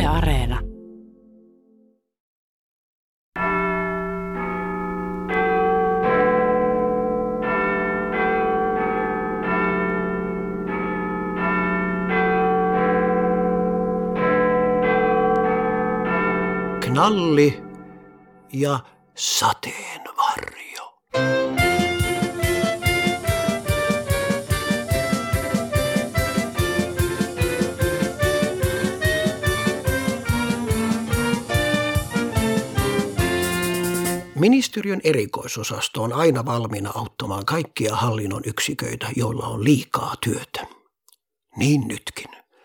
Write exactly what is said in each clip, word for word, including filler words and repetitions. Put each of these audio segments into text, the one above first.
Areena. Knalli ja sateenvarjo. Ministeriön erikoisosasto on aina valmiina auttamaan kaikkia hallinnon yksiköitä, joilla on liikaa työtä. Niin nytkin.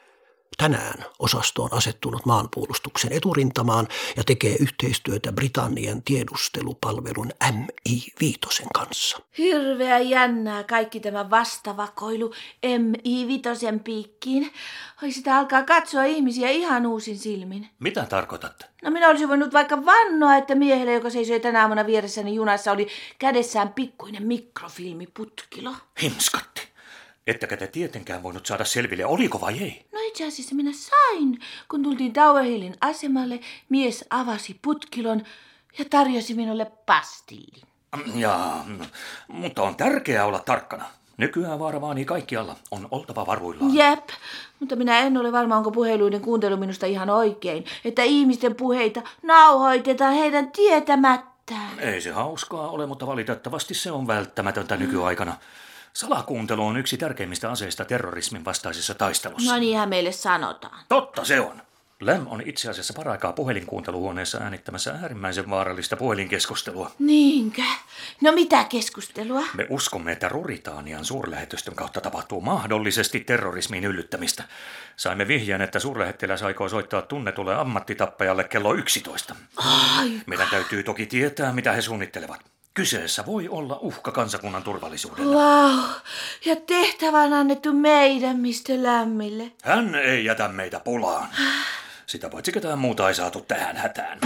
Tänään osasto on asettunut maanpuolustuksen eturintamaan ja tekee yhteistyötä Britannian tiedustelupalvelun M I viisi kanssa. Hirveä jännää kaikki tämä vastavakoilu M I viisi piikkiin. Oi, sitä alkaa katsoa ihmisiä ihan uusin silmin. Mitä tarkoitatte? No minä olisin voinut vaikka vannoa, että miehelle, joka seisoi tänä aamuna vieressäni junassa, oli kädessään pikkuinen mikrofilmiputkilo. Himskatti. Ettekä te tietenkään voinut saada selville, oliko vai ei? No itse asiassa minä sain. Kun tultiin Tower Hillin asemalle, mies avasi putkilon ja tarjosi minulle pastillin. Jaa, mutta on tärkeää olla tarkkana. Nykyään vaara vaanii kaikkialla. On oltava varuillaan. Jep, mutta minä en ole varma, onko puheluiden kuuntelu minusta ihan oikein. Että ihmisten puheita nauhoitetaan heidän tietämättään. Ei se hauskaa ole, mutta valitettavasti se on välttämätöntä nykyaikana. Salakuuntelu on yksi tärkeimmistä aseista terrorismin vastaisessa taistelussa. No niinhän meille sanotaan. Totta se on. Lem on itse asiassa paraikaa puhelinkuunteluhuoneessa äänittämässä äärimmäisen vaarallista puhelinkeskustelua. Niinkö? No mitä keskustelua? Me uskomme, että Ruritanian suurlähetystön kautta tapahtuu mahdollisesti terrorismin yllyttämistä. Saimme vihjeen, että suurlähettiläs aikoo soittaa tunnetulle ammattitappajalle kello yksitoista. Aika. Meidän täytyy toki tietää, mitä he suunnittelevat. Kyseessä voi olla uhka kansakunnan turvallisuudelle. Wow. Ja tehtävä on annettu meidän mister Lämmille. Hän ei jätä meitä pulaan. Sitä paitsi ketään muuta ei saatu tähän hätään.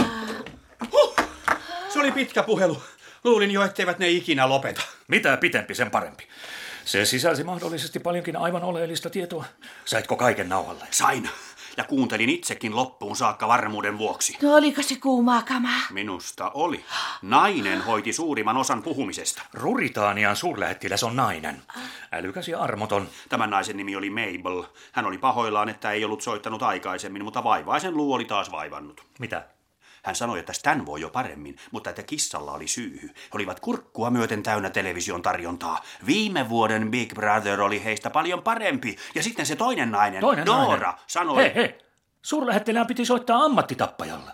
Huh! Se oli pitkä puhelu. Luulin jo, etteivät ne ikinä lopeta. Mitä pitempi, sen parempi. Se sisälsi mahdollisesti paljonkin aivan oleellista tietoa. Saitko kaiken nauhalle? Sain. Ja kuuntelin itsekin loppuun saakka varmuuden vuoksi. No oliko se kuumaa kamaa? Minusta oli. Nainen hoiti suurimman osan puhumisesta. Ruritanian suurlähettiläs on nainen. Älykäs ja armoton. Tämän naisen nimi oli Mabel. Hän oli pahoillaan, että ei ollut soittanut aikaisemmin, mutta vaivaisen luu oli taas vaivannut. Mitä? Hän sanoi, että Stan voi jo paremmin, mutta että kissalla oli syyhy. He olivat kurkkua myöten täynnä television tarjontaa. Viime vuoden Big Brother oli heistä paljon parempi. Ja sitten se toinen nainen, toinen Dora, nainen. sanoi... Hei, hei! Suurlähettilään piti soittaa ammattitappajalle.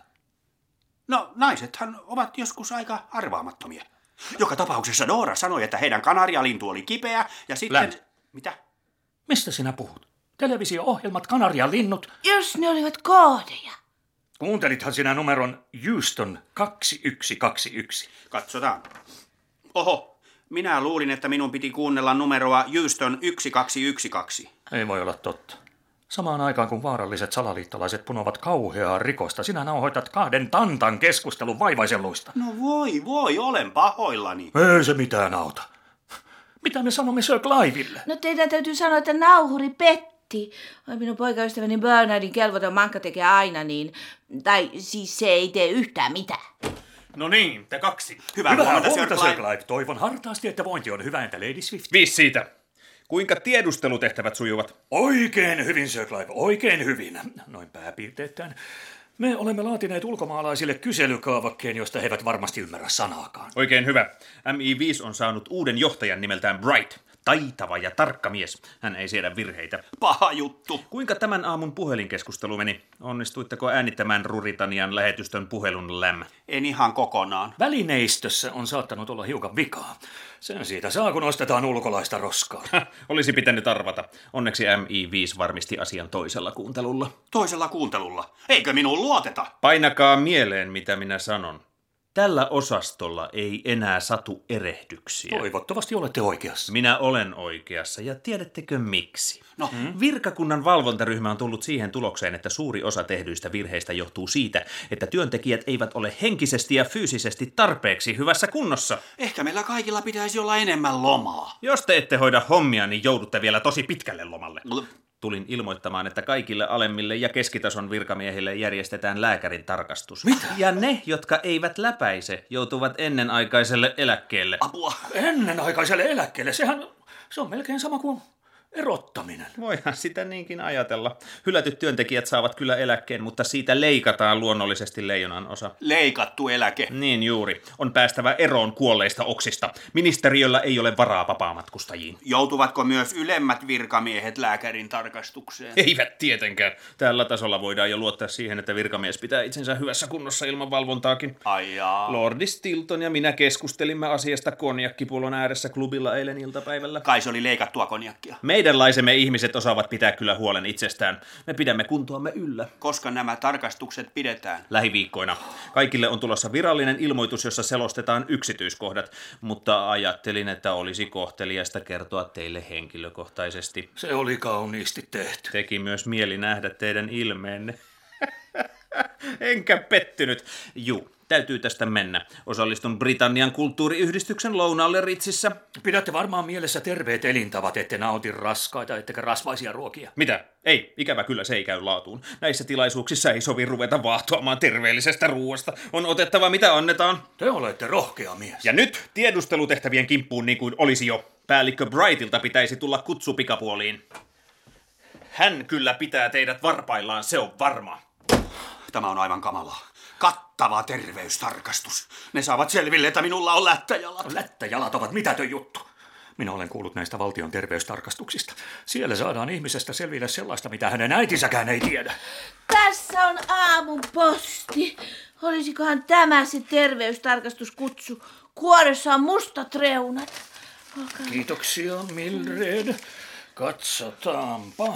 No, naisethan ovat joskus aika arvaamattomia. Joka tapauksessa Dora sanoi, että heidän kanarialintu oli kipeä ja sitten... Läm. Mitä? Mistä sinä puhut? Televisio-ohjelmat Kanarialinnut. Jos ne olivat koodeja. Kuuntelithan sinä numeron Houston kaksi yksi kaksi yksi. Katsotaan. Oho, minä luulin, että minun piti kuunnella numeroa Houston yksi kaksi yksi kaksi. Ei voi olla totta. Samaan aikaan kun vaaralliset salaliittolaiset punovat kauheaa rikosta, sinä nauhoitat kahden tantan keskustelun vaivaiselluista. No voi, voi, olen pahoillani. Ei se mitään auta. Mitä me sanomme Sir Clivelle? No teidän täytyy sanoa, että nauhuri petti. Oi, minun poikaystäväni Bernardin kelvoton mankka tekee aina niin. Tai siis se ei tee yhtään mitään. No niin, te kaksi. Hyvää, Hyvää huomenta, huomenta, Sir Clive. Toivon hartaasti, että vointi on hyvä, entä Lady Swift? Viisi siitä. Kuinka tiedustelutehtävät sujuvat? Oikein hyvin, Sir Clive, oikein hyvin. Noin pääpiirteittäin. Me olemme laatineet ulkomaalaisille kyselykaavakkeen, josta he eivät varmasti ymmärrä sanaakaan. Oikein hyvä. M I viisi on saanut uuden johtajan nimeltään Bright. Taitava ja tarkka mies. Hän ei siedä virheitä. Paha juttu. Kuinka tämän aamun puhelinkeskustelu meni? Onnistuitteko äänittämään Ruritanian lähetystön puhelun Läm? En ihan kokonaan. Välineistössä on saattanut olla hiukan vikaa. Sen siitä saa, kun ostetaan ulkolaista roskaa. Olisi pitänyt arvata. Onneksi M I viisi varmisti asian toisella kuuntelulla. Toisella kuuntelulla? Eikö minuun luoteta? Painakaa mieleen, mitä minä sanon. Tällä osastolla ei enää satu erehdyksiä. Toivottavasti olette oikeassa. Minä olen oikeassa, ja tiedättekö miksi? No. Hmm? Virkakunnan valvontaryhmä on tullut siihen tulokseen, että suuri osa tehdyistä virheistä johtuu siitä, että työntekijät eivät ole henkisesti ja fyysisesti tarpeeksi hyvässä kunnossa. Ehkä meillä kaikilla pitäisi olla enemmän lomaa. Jos te ette hoida hommia, niin joudutte vielä tosi pitkälle lomalle. tulin ilmoittamaan, että kaikille alemmille ja keskitason virkamiehille järjestetään lääkärin tarkastus. Mitä? Ja ne, jotka eivät läpäise, joutuvat ennenaikaiselle eläkkeelle. Apua. Ennenaikaiselle eläkkeelle, sehän se on melkein sama kuin erottaminen. Voihan sitä niinkin ajatella. Hylätyt työntekijät saavat kyllä eläkkeen, mutta siitä leikataan luonnollisesti leijonan osa. Leikattu eläke. Niin juuri. On päästävä eroon kuolleista oksista. Ministeriöllä ei ole varaa vapaamatkustajiin. Joutuvatko myös ylemmät virkamiehet lääkärin tarkastukseen? Eivät tietenkään. Tällä tasolla voidaan jo luottaa siihen, että virkamies pitää itsensä hyvässä kunnossa ilman valvontaakin. Ai jaa. Lordi Stilton ja minä keskustelimme asiasta konjakkipullon ääressä klubilla eilen iltapäivällä. Kai se oli leikattua konjakkia. Meidänlaisemme ihmiset osaavat pitää kyllä huolen itsestään. Me pidämme kuntoamme yllä. Koska nämä tarkastukset pidetään? Lähiviikkoina. Kaikille on tulossa virallinen ilmoitus, jossa selostetaan yksityiskohdat, mutta ajattelin, että olisi kohteliasta kertoa teille henkilökohtaisesti. Se oli kauniisti tehty. Teki myös mieli nähdä teidän ilmeenne. Enkä pettynyt. Juu, täytyy tästä mennä. Osallistun Britannian kulttuuriyhdistyksen lounaalle Ritsissä. Pidätte varmaan mielessä terveet elintavat, ette nauti raskaita, ettekä rasvaisia ruokia. Mitä? Ei, ikävä kyllä se ei käy laatuun. Näissä tilaisuuksissa ei sovi ruveta vaahtoamaan terveellisestä ruoasta. On otettava mitä annetaan. Te olette rohkea mies. Ja nyt tiedustelutehtävien kimppuun niin kuin olisi jo. Päällikkö Brightilta pitäisi tulla kutsu pikapuoliin. Hän kyllä pitää teidät varpaillaan, se on varma. Tämä on aivan kamalaa. Kattava terveystarkastus. Ne saavat selville, että minulla on lättäjalat. Lättäjalat ovat mitätön juttu. Minä olen kuullut näistä valtion terveystarkastuksista. Siellä saadaan ihmisestä selville sellaista, mitä hänen äitisäkään ei tiedä. Tässä on aamun posti. Olisikohan tämä se terveystarkastuskutsu? Kuoressa on mustat reunat. Olkaa. Kiitoksia, Mildred. Katsotaanpa.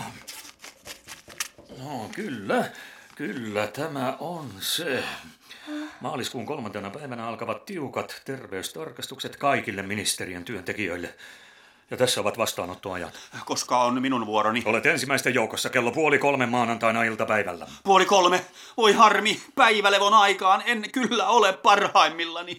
No, kyllä. Kyllä, tämä on se. Maaliskuun kolmantena päivänä alkavat tiukat terveystarkastukset kaikille ministeriön työntekijöille. Ja tässä ovat vastaanottoajat. Koska on minun vuoroni? Olet ensimmäisten joukossa kello puoli kolme maanantaina iltapäivällä. Puoli kolme? Voi harmi, päivälevon aikaan en kyllä ole parhaimmillani.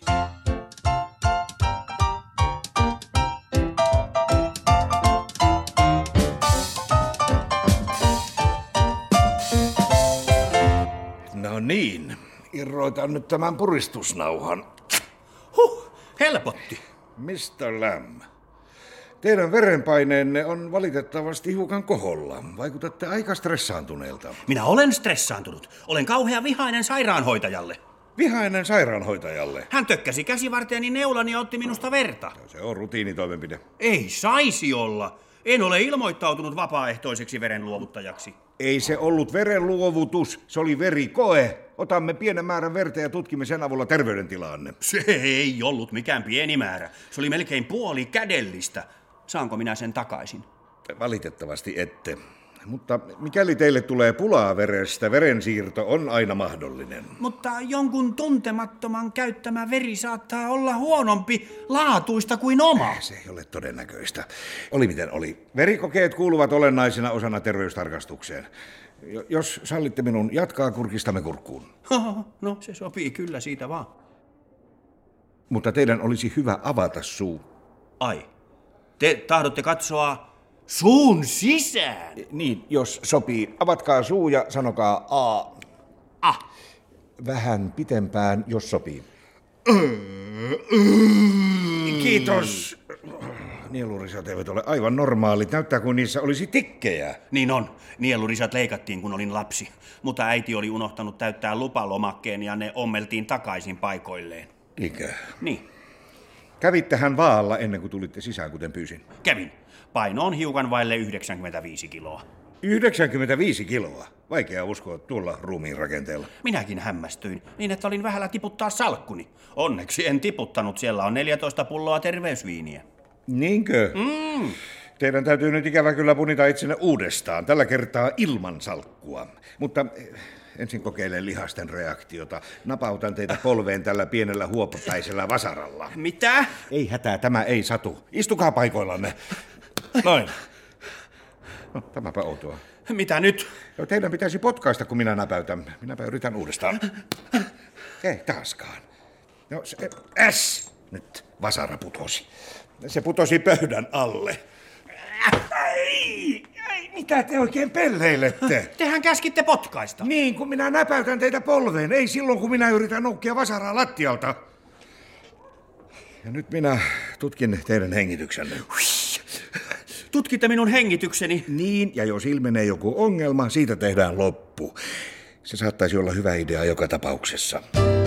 No niin, irroitan nyt tämän puristusnauhan. Huh, helpotti. mister Lamb, teidän verenpaineenne on valitettavasti hiukan koholla. Vaikutatte aika stressaantuneelta. Minä olen stressaantunut. Olen kauhea vihainen sairaanhoitajalle. Vihainen sairaanhoitajalle. Hän tökkäsi käsivarteeni neulan ja otti minusta verta. Se on rutiinitoimenpide. Ei saisi olla. En ole ilmoittautunut vapaaehtoiseksi verenluovuttajaksi. Ei se ollut verenluovutus, se oli verikoe. Otamme pienen määrän verta ja tutkimme sen avulla terveydentilaanne. Se ei ollut mikään pieni määrä. Se oli melkein puoli kädellistä. Saanko minä sen takaisin? Valitettavasti ette. Mutta mikäli teille tulee pulaa verestä, verensiirto on aina mahdollinen. Mutta jonkun tuntemattoman käyttämä veri saattaa olla huonompi laatuista kuin oma. Se ei ole todennäköistä. Oli miten oli. Verikokeet kuuluvat olennaisena osana terveystarkastukseen. Jos sallitte minun jatkaa, kurkistamme kurkkuun. No, se sopii kyllä siitä vaan. Mutta teidän olisi hyvä avata suu. Ai, te tahdotte katsoa suun sisään? Niin, jos sopii. Avatkaa suu ja sanokaa A. Ah. Vähän pitempään, jos sopii. Kiitos. Nielurisat eivät ole aivan normaalit. Näyttää kuin niissä olisi tikkejä. Niin on. Nielurisat leikattiin, kun olin lapsi. Mutta äiti oli unohtanut täyttää lupalomakkeen ja ne ommeltiin takaisin paikoilleen. Niinkö? Niin. Kävittehän vaalla ennen kuin tulitte sisään, kuten pyysin? Kävin. Paino on hiukan vaille yhdeksänkymmentäviisi kiloa. yhdeksänkymmentäviisi kiloa? Vaikea uskoa tuolla ruumiin rakenteella. Minäkin hämmästyin, niin että olin vähällä tiputtaa salkkuni. Onneksi en tiputtanut, siellä on neljätoista pulloa terveysviiniä. Niinkö? Mm. Teidän täytyy nyt ikävä kyllä punita itsenne uudestaan, tällä kertaa ilman salkkua. Mutta ensin kokeilen lihasten reaktiota. Napautan teitä polveen tällä pienellä huopapäisellä vasaralla. Mitä? Ei hätää, tämä ei satu. Istukaa paikoillanne. Noin. No, tämäpä outoa. Mitä nyt? No, teidän pitäisi potkaista, kun minä näpäytän. Minäpä yritän uudestaan. Ei taaskaan. No, se, äs! Nyt vasara putosi. Se putosi pöydän alle. Ai, ai, Mitä te oikein pelleilette? Tehän käskitte potkaista. Niin, kun minä näpäytän teitä polveen, ei silloin kun minä yritän noukkia vasaraa lattialta. Ja nyt minä tutkin teidän hengityksenne. Tutkitte minun hengitykseni? Niin, ja jos ilmenee joku ongelma, siitä tehdään loppu. Se saattaisi olla hyvä idea joka tapauksessa.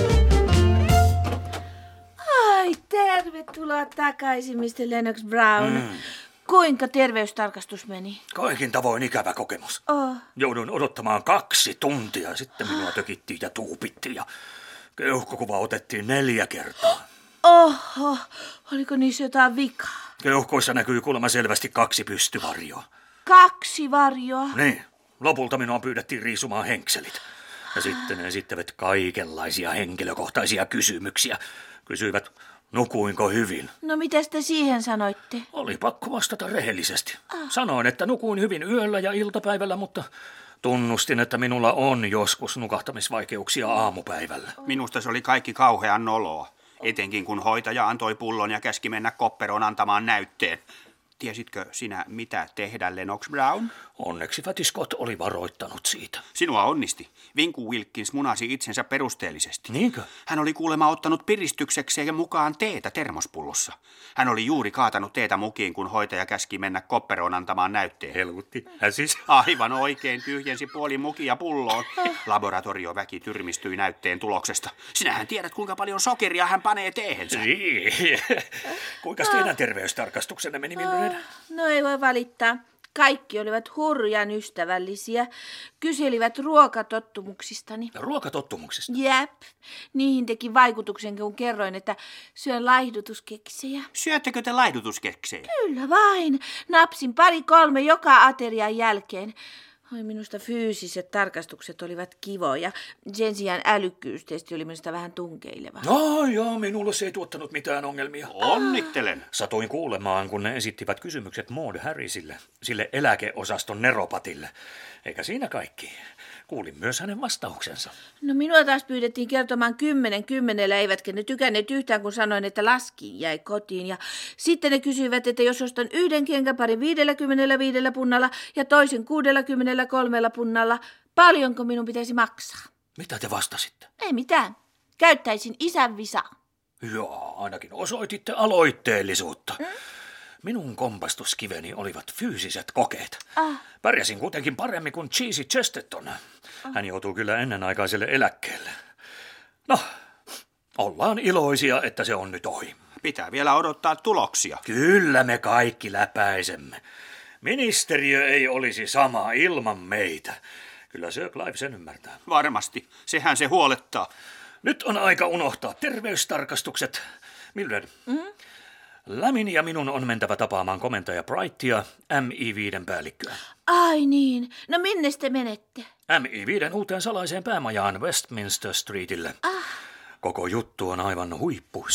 Ai, tervetuloa takaisin, mister Lennox Brown. Mm. Kuinka terveystarkastus meni? Kaikin tavoin ikävä kokemus. Oh. Joudun odottamaan kaksi tuntia, sitten minua tökittiin ja tuupittiin ja keuhkokuva otettiin neljä kertaa. Oho, oliko niissä jotain vikaa? Keuhkoissa näkyy kuulemma selvästi kaksi pystyvarjoa. Kaksi varjoa? Niin, lopulta minua pyydettiin riisumaan henkselit. Ja sitten ne esittävät kaikenlaisia henkilökohtaisia kysymyksiä. Kysyivät, nukuinko hyvin? No mitäs te siihen sanoitte? Oli pakko vastata rehellisesti. Sanoin, että nukuin hyvin yöllä ja iltapäivällä, mutta tunnustin, että minulla on joskus nukahtamisvaikeuksia aamupäivällä. Minusta se oli kaikki kauhean noloa. Etenkin kun hoitaja antoi pullon ja käski mennä kopperoon antamaan näytteen. Tiesitkö sinä, mitä tehdä, Lennox Brown? Onneksi Fatty Scott oli varoittanut siitä. Sinua onnisti. Vinku Wilkins munasi itsensä perusteellisesti. Niinkö? Hän oli kuulemma ottanut piristyksekseen mukaan teetä termospullossa. Hän oli juuri kaatanut teetä mukiin, kun hoitaja käski mennä kopperoon antamaan näytteen. Helvutti. Hän siis... Aivan oikein tyhjensi puoli mukia pulloon. Laboratorioväki tyrmistyi näytteen tuloksesta. Sinähän tiedät, kuinka paljon sokeria hän panee teehensä. Niin. Kuinka teidän terveystarkastuksenne meni, Mildred? No ei voi valittaa. Kaikki olivat hurjan ystävällisiä. Kyselivät ruokatottumuksistani. Ruokatottumuksista? Jep. Niihin teki vaikutuksen, kun kerroin, että syön laihdutuskeksejä. Syöttekö te laihdutuskeksejä? Kyllä vain. Napsin pari kolme joka aterian jälkeen. Oi, minusta fyysiset tarkastukset olivat kivoja. Sen sijaan älykkyystesti oli minusta vähän tunkeileva. No joo, minulle se ei tuottanut mitään ongelmia. Onnittelen. Satuin kuulemaan, kun ne esittivät kysymykset Maud Harrisille, sille eläkeosaston neropatille. Eikä siinä kaikki. Kuulin myös hänen vastauksensa. No minua taas pyydettiin kertomaan kymmenen kymmenellä, eivätkä ne tykänneet yhtään, kun sanoin, että laski jäi kotiin. Ja sitten ne kysyivät, että jos ostan yhden kenkäparin viidelläkymmenellä viidellä punnalla ja toisen kuudellakymmenellä kolmella punnalla, paljonko minun pitäisi maksaa? Mitä te vastasitte? Ei mitään. Käyttäisin isän visaa. Joo, ainakin osoititte aloitteellisuutta. Mm? Minun kompastuskiveni olivat fyysiset kokeet. Ah. Pärjäsin kuitenkin paremmin kuin Cheesy Chesterton. Hän joutuu kyllä ennenaikaiselle eläkkeelle. No, ollaan iloisia, että se on nyt ohi. Pitää vielä odottaa tuloksia. Kyllä me kaikki läpäisemme. Ministeriö ei olisi sama ilman meitä. Kyllä Sir Clive sen ymmärtää. Varmasti. Sehän se huolettaa. Nyt on aika unohtaa terveystarkastukset. Mildred, mm-hmm. Lämin ja minun on mentävä tapaamaan komentaja Brightia, M I viisi päällikköä. Ai niin. No minne te menette? M I viisi uuteen salaiseen päämajaan Westminster Streetille. Ah. Koko juttu on aivan huippu.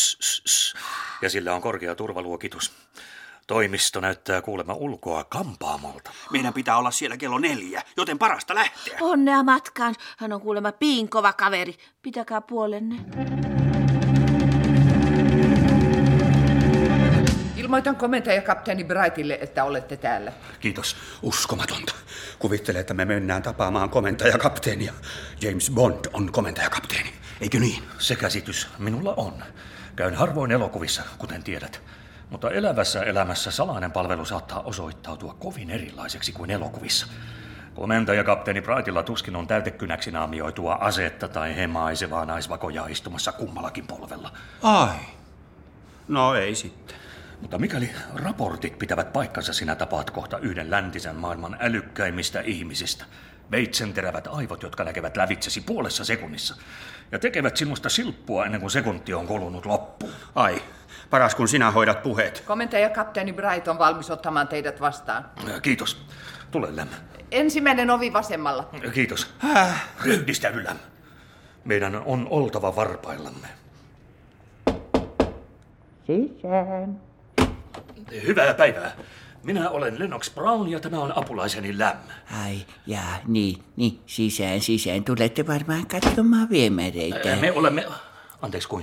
Ja sillä on korkea turvaluokitus. Toimisto näyttää kuulemma ulkoa kampaamolta. Meidän pitää olla siellä kello neljä, joten parasta lähteä. Onnea matkaan. Hän on kuulemma piinkova kaveri. Pitäkää puolenne. Ilmoitan komentaja kapteeni Brightille, että olette täällä. Kiitos. Uskomatonta. Kuvittele, että me mennään tapaamaan komentajakapteenia. James Bond on komentajakapteeni, eikö niin? Se käsitys minulla on. Käyn harvoin elokuvissa, kuten tiedät. Mutta elävässä elämässä salainen palvelu saattaa osoittautua kovin erilaiseksi kuin elokuvissa. Komentajakapteeni Brightilla tuskin on täytekynäksi naamioitua asetta tai hemaisevaa naisvakojaa istumassa kummallakin polvella. Ai. No ei sitten. Mutta mikäli raportit pitävät paikkansa, sinä tapaat kohta yhden läntisen maailman älykkäimmistä ihmisistä. Veitsenterävät aivot, jotka näkevät lävitsesi puolessa sekunnissa. Ja tekevät sinusta silppua ennen kuin sekunti on kulunut loppuun. Ai, paras kun sinä hoidat puheet. Komentaja kapteeni Bright on valmis ottamaan teidät vastaan. Kiitos. Tule, Läm. Ensimmäinen ovi vasemmalla. Kiitos. Häh? Ryhdistäydy, Läm. Meidän on oltava varpaillamme. Sisään. Hyvää päivää. Minä olen Lennox Brown ja tämä on apulaiseni Läm. Ai, jaa, niin, niin, sisään, sisään. Tulette varmaan katsomaan viemäreitä. Me olemme... Anteeksi, kuinka?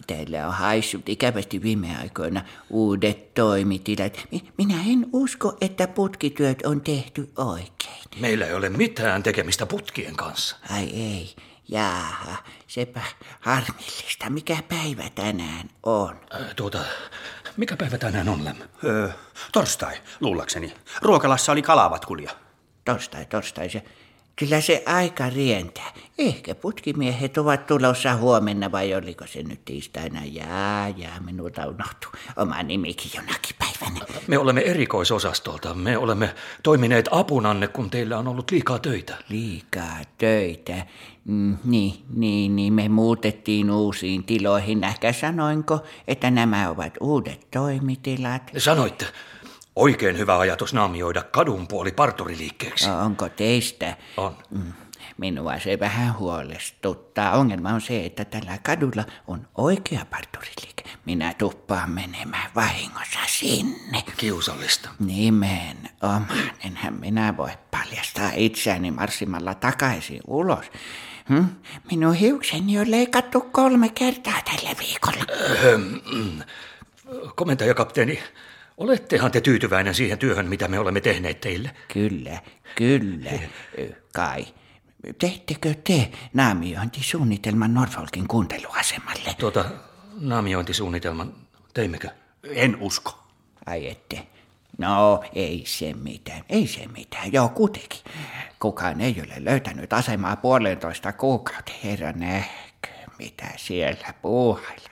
Täällä on haissut ikävästi viime aikoina uudet toimitilat. Minä en usko, että putkityöt on tehty oikein. Meillä ei ole mitään tekemistä putkien kanssa. Ai ei. Jaaha, sepä harmillista. Mikä päivä tänään on? Äh, tuota, mikä päivä tänään on, Lem? Öö, torstai, luullakseni. Ruokalassa oli kalavatkulja. Torstai, torstai. Se, kyllä se aika rientää. Ehkä putkimiehet ovat tulossa huomenna vai oliko se nyt tiistaina? Jaa, jaa, minulta unohtuu oma nimikin jonakin päivänä. Me olemme erikoisosastolta. Me olemme toimineet apunanne, kun teillä on ollut liikaa töitä. Liikaa töitä. Mm, niin, niin, niin, me muutettiin uusiin tiloihin. Ehkä sanoinko, että nämä ovat uudet toimitilat? Sanoitte. Oikein hyvä ajatus naamioida kadun puoli parturiliikkeeksi. Onko teistä? On. Mm, minua se vähän huolestuttaa. Ongelma on se, että tällä kadulla on oikea parturiliike. Minä tuppaan menemään vahingossa sinne. Kiusallista. Nimenomaan. Enhän minä voi paljastaa itseäni marssimalla takaisin ulos. Hm? Minun hiukseni on leikattu kolme kertaa tällä viikolla. Öö, mm, komentaja kapteeni, olettehan te tyytyväinen siihen työhön, mitä me olemme tehneet teille? Kyllä, kyllä, kai. Teettekö te naamiointisuunnitelman Norfolkin kuunteluasemalle? Tuota, naamiointisuunnitelman, teimmekö? En usko. Ai ette. No, ei se mitään, ei se mitään. Joo, kuitenkin. Kukaan ei ole löytänyt asemaa puolentoista kuukauden. Herra nähkö, mitä siellä puuhailla.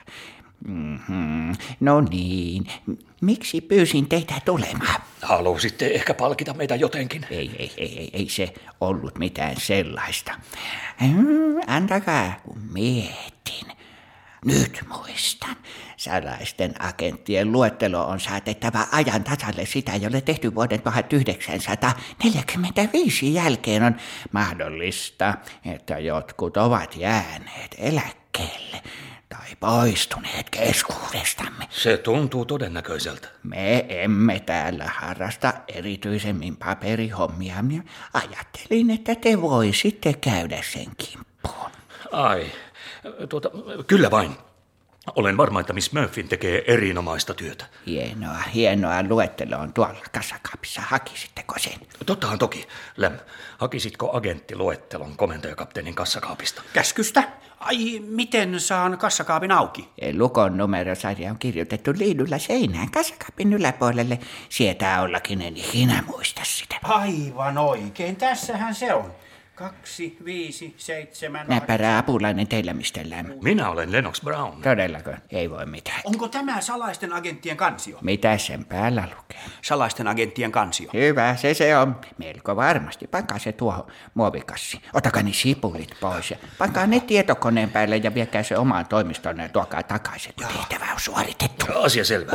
Mm-hmm. No niin, miksi pyysin teitä tulemaan? Halusitte ehkä palkita meitä jotenkin? Ei, ei, ei, ei, ei se ollut mitään sellaista. Hmm, antakaa, kun mietin. Nyt muistan. Salaisten agenttien luettelo on saatettava ajan tasalle. Sitä ei ole tehty vuoden tuhatyhdeksänsataaneljäkymmentäviisi jälkeen. On mahdollista, että jotkut ovat jääneet eläkkeelle tai poistuneet keskuudestamme. Se tuntuu todennäköiseltä. Me emme täällä harrasta erityisemmin paperihommia. Minä ajattelin, että te voisitte käydä sen kimppuun. Ai, tuota, kyllä vain. Olen varma, että Miss Murphyn tekee erinomaista työtä. Hienoa, hienoa. Luettelo on tuolla kasakaapissa. Hakisitteko sen? Tottahan toki. Lem, hakisitko agenttiluettelon komentajakapteenin kassakaapista? Käskystä? Ai, miten saan kassakaapin auki? Lukon numerosarja on kirjoitettu liidulla seinään kassakaapin yläpuolelle. Sietää ollakin, en ikinä muista sitä. Aivan oikein, tässähän se on. Kaksi, viisi, seitsemän... Näppärä apulainen teillä mistellään. Minä olen Lennox Brown. Todellako? Ei voi mitään. Onko tämä salaisten agenttien kansio? Mitä sen päällä lukee? Salaisten agenttien kansio. Hyvä, se se on. Melko varmasti. Pankaa se tuohon muovikassi. Otakaa ne sipulit pois ja pankaa ne tietokoneen päälle ja viekää se omaan toimistoon ja tuokaa takaisin, kun tehtävä on suoritettu. Asia selvä.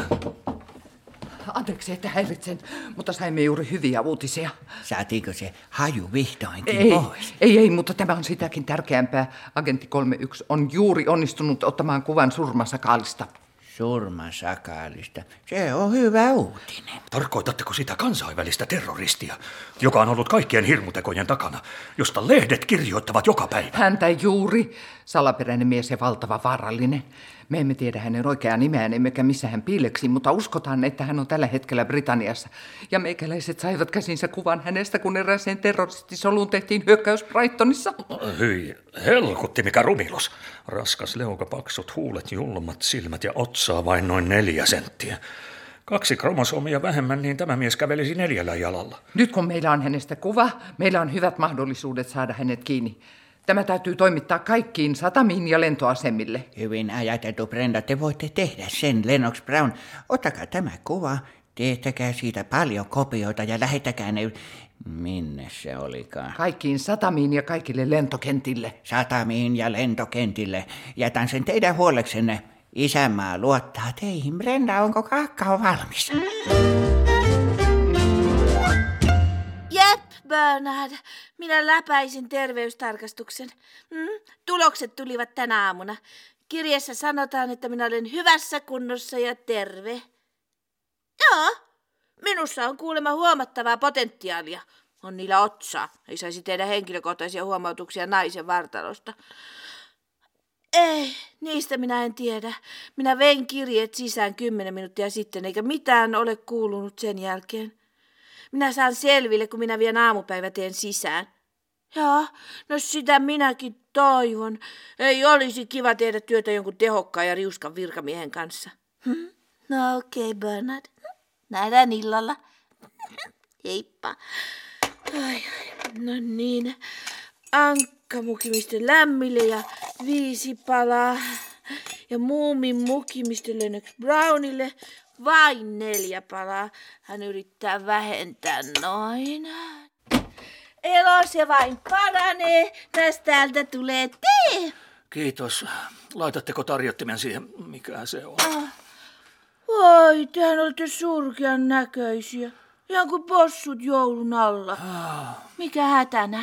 Anteeksi, että häiritsen, mutta saimme juuri hyviä uutisia. Saatiinko se haju vihdoinkin Ei, pois? ei, ei, mutta tämä on sitäkin tärkeämpää. Agentti kolmekymmentäyksi on juuri onnistunut ottamaan kuvan surmasakaalista. Surmasakaalista. Se on hyvä uutinen. Tarkoitatteko sitä kansainvälistä terroristia, joka on ollut kaikkien hirmutekojen takana, josta lehdet kirjoittavat joka päivä? Häntä juuri. Salaperäinen mies ja valtava vaarallinen. Me emme tiedä hänen oikeaa nimeään, emmekä missä hän piileksi, mutta uskotaan, että hän on tällä hetkellä Britanniassa. Ja meikäläiset saivat käsinsä kuvan hänestä, kun erääseen terroristisoluun tehtiin hyökkäys Brightonissa. Hyi, helkutti mikä rumilus. Raskas leuka, paksut huulet, julmat silmät ja otsaa vain noin neljä senttiä. Kaksi kromosomia vähemmän, niin tämä mies kävelisi neljällä jalalla. Nyt kun meillä on hänestä kuva, meillä on hyvät mahdollisuudet saada hänet kiinni. Tämä täytyy toimittaa kaikkiin satamiin ja lentoasemille. Hyvin ajateltu, Brenda. Te voitte tehdä sen, Lennox Brown. Ottakaa tämä kuva, tehtäkää siitä paljon kopioita ja lähettäkää ne... Minne se olikaan? Kaikkiin satamiin ja kaikille lentokentille. Satamiin ja lentokentille. Jätän sen teidän huoleksenne. Isänmaa luottaa teihin. Brenda, onko kakao valmis? Jep, Bernard. Minä läpäisin terveystarkastuksen. Mm, tulokset tulivat tänä aamuna. Kirjeessä sanotaan, että minä olen hyvässä kunnossa ja terve. Joo, minussa on kuulemma huomattavaa potentiaalia. On niillä otsaa. Ei saisi tehdä henkilökohtaisia huomautuksia naisen vartalosta. Ei, niistä minä en tiedä. Minä vein kirjeet sisään kymmenen minuuttia sitten, eikä mitään ole kuulunut sen jälkeen. Minä saan selville, kun minä vien aamupäiväteen sisään. Joo, no sitä minäkin toivon. Ei olisi kiva tehdä työtä jonkun tehokkaan ja riuskan virkamiehen kanssa. Hm? No okei, okay, Bernard. Nähdään illalla. Heippa. Ai, ai. No niin. Ankkamukimista lämmille ja viisi palaa. Ja muumin mukimista Lennox Brownille vain neljä palaa. Hän yrittää vähentää noin. Elo se vain paranee. Tästä täältä tulee tee. Kiitos. Laitatteko tarjottimen siihen? Mikä se on? Ah. Voi, tehän olette surkean näköisiä. Ihan kuin possut joulun alla. Ah. Mikä hätänä?